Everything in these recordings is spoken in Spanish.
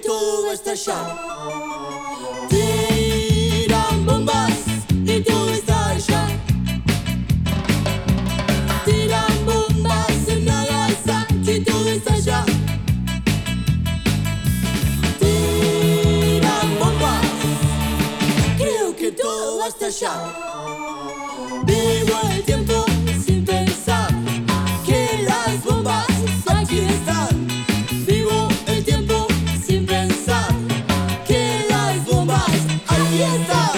todo va a estallar. Tiran bombas y todo estalla. Tiran bombas en Nagasaki, todo estalla. Tiran bombas, creo que todo va a estallar. Vivo el tiempo sin pensar que las bombas aquí están. Vivo el tiempo sin pensar que las bombas aquí están.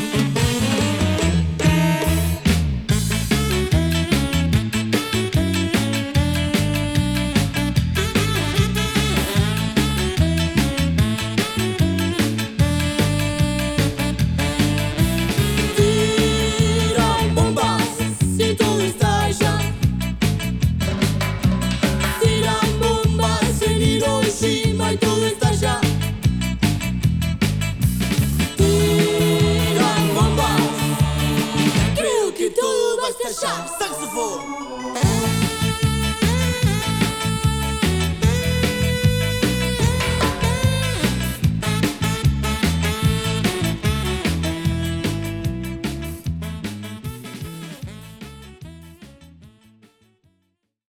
Tiran bombas y todo estalla. Tiran bombas en Hiroshima y todo estalla. Tiran bombas, creo que todo va a estallar. Saxofón.